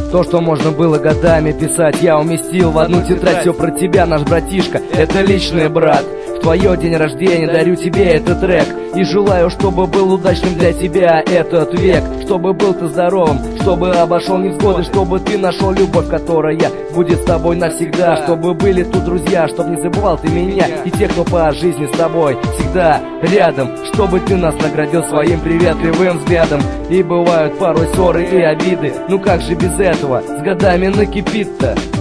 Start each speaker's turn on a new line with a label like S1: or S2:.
S1: То, что можно было годами писать, я уместил в одну тетрадь. Все про тебя, наш братишка, это личный брат. В твое день рождения дарю тебе этот трек и желаю, чтобы был удачным для тебя этот век. Чтобы был ты здоровым, чтобы обошел невзгоды, чтобы ты нашел любовь, которая будет с тобой навсегда. Чтобы были тут друзья, чтобы не забывал ты меня и тех, кто по жизни с тобой всегда рядом. Чтобы ты нас наградил своим приветливым взглядом. И бывают порой ссоры и обиды, ну как же без этого, с годами накипит-то.